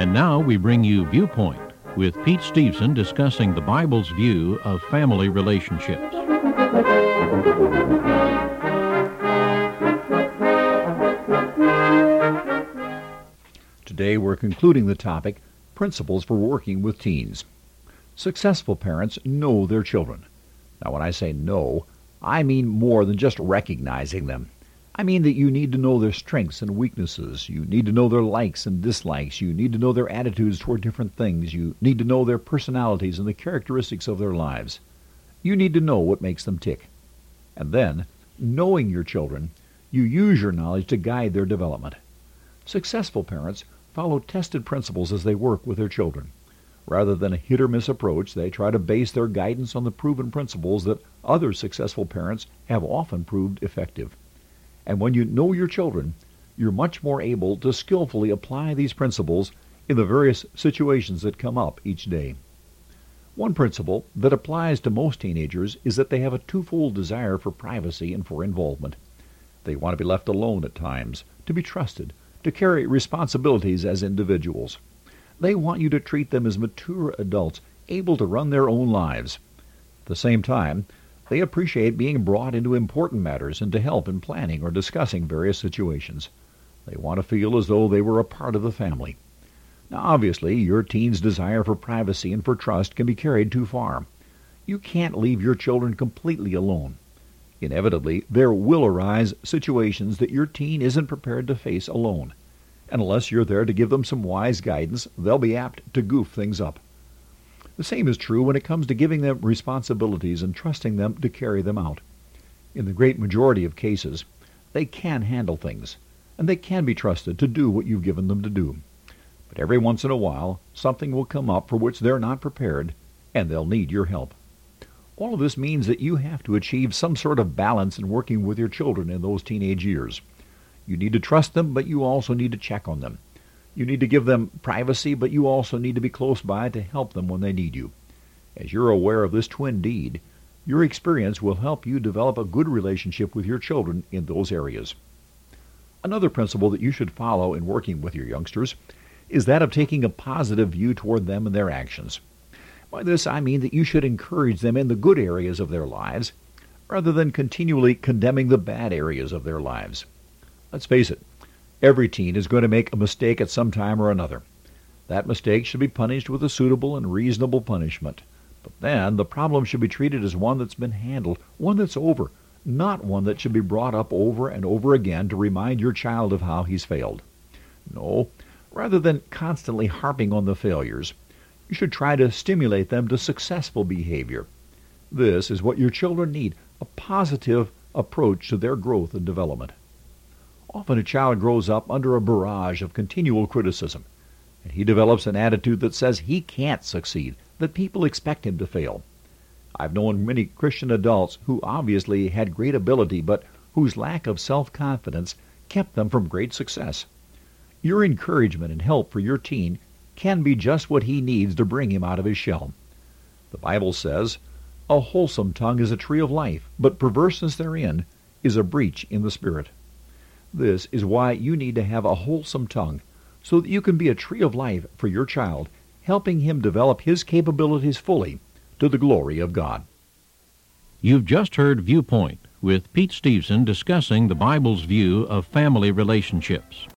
And now we bring you Viewpoint with Pete Steveson discussing the Bible's view of family relationships. Today we're concluding the topic, Principles for Working with Teens. Successful parents know their children. Now when I say know, I mean more than just recognizing them. I mean that you need to know their strengths and weaknesses. You need to know their likes and dislikes. You need to know their attitudes toward different things. You need to know their personalities and the characteristics of their lives. You need to know what makes them tick. And then, knowing your children, you use your knowledge to guide their development. Successful parents follow tested principles as they work with their children. Rather than a hit-or-miss approach, they try to base their guidance on the proven principles that other successful parents have often proved effective. And when you know your children, you're much more able to skillfully apply these principles in the various situations that come up each day. One principle that applies to most teenagers is that they have a twofold desire for privacy and for involvement. They want to be left alone at times, to be trusted, to carry responsibilities as individuals. They want you to treat them as mature adults, able to run their own lives. At the same time, they appreciate being brought into important matters and to help in planning or discussing various situations. They want to feel as though they were a part of the family. Now, obviously, your teen's desire for privacy and for trust can be carried too far. You can't leave your children completely alone. Inevitably, there will arise situations that your teen isn't prepared to face alone. And unless you're there to give them some wise guidance, they'll be apt to goof things up. The same is true when it comes to giving them responsibilities and trusting them to carry them out. In the great majority of cases, they can handle things, and they can be trusted to do what you've given them to do. But every once in a while, something will come up for which they're not prepared, and they'll need your help. All of this means that you have to achieve some sort of balance in working with your children in those teenage years. You need to trust them, but you also need to check on them. You need to give them privacy, but you also need to be close by to help them when they need you. As you're aware of this twin deed, your experience will help you develop a good relationship with your children in those areas. Another principle that you should follow in working with your youngsters is that of taking a positive view toward them and their actions. By this, I mean that you should encourage them in the good areas of their lives, rather than continually condemning the bad areas of their lives. Let's face it, every teen is going to make a mistake at some time or another. That mistake should be punished with a suitable and reasonable punishment. But then the problem should be treated as one that's been handled, one that's over, not one that should be brought up over and over again to remind your child of how he's failed. No, rather than constantly harping on the failures, you should try to stimulate them to successful behavior. This is what your children need, a positive approach to their growth and development. Often a child grows up under a barrage of continual criticism, and he develops an attitude that says he can't succeed, that people expect him to fail. I've known many Christian adults who obviously had great ability, but whose lack of self-confidence kept them from great success. Your encouragement and help for your teen can be just what he needs to bring him out of his shell. The Bible says, "A wholesome tongue is a tree of life, but perverseness therein is a breach in the spirit." This is why you need to have a wholesome tongue, so that you can be a tree of life for your child, helping him develop his capabilities fully to the glory of God. You've just heard Viewpoint with Pete Steveson discussing the Bible's view of family relationships.